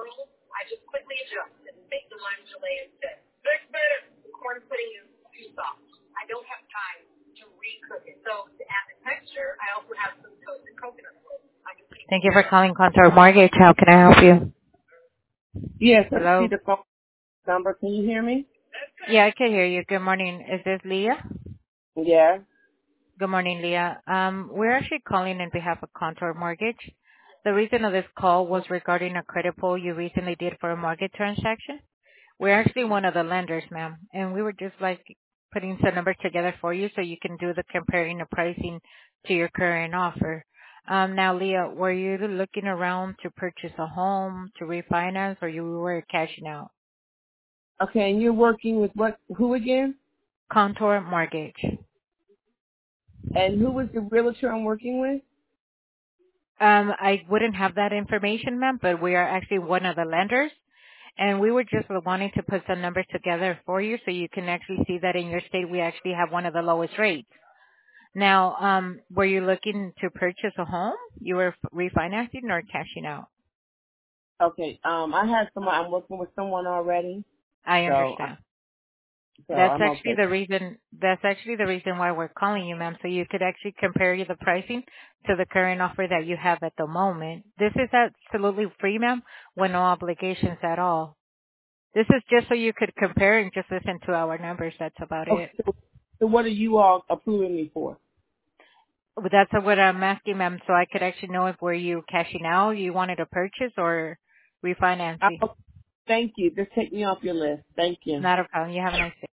Thank you for calling Contour Mortgage. How can I help you? Yes, I see Hello? the phone number. Can you hear me? Yeah, I can hear you. Good morning. Is this Leah? Yeah. Good morning, Leah. We're actually calling on behalf of Contour Mortgage. The reason of this call was regarding a credit pull you recently did for a mortgage transaction. We're actually one of the lenders, ma'am, and we were just putting some numbers together for you so you can do the comparing the pricing to your current offer. Now, Leah, were you looking around to purchase a home, to refinance, or you were cashing out? Okay, and you're working with what? Who again? Contour Mortgage. And who was the realtor I'm working with? I wouldn't have that information, ma'am, but we are actually one of the lenders, and we were just wanting to put some numbers together for you so you can actually see that in your state we actually have one of the lowest rates. Now, were you looking to purchase a home? You were refinancing or cashing out? Okay, I had someone. I'm working with someone already, I so understand. That's I'm actually okay. the reason. That's actually the reason why we're calling you, ma'am. So you could actually compare the pricing to the current offer that you have at the moment. This is absolutely free, ma'am, with no obligations at all. This is just so you could compare and just listen to our numbers. That's about Okay, it. so what are you all approving me for? But that's what I'm asking, ma'am. So I could actually know if were you cashing out, you wanted to purchase, or refinancing. Thank you. Just take me off your list. Thank you. Not a problem. You have a nice day.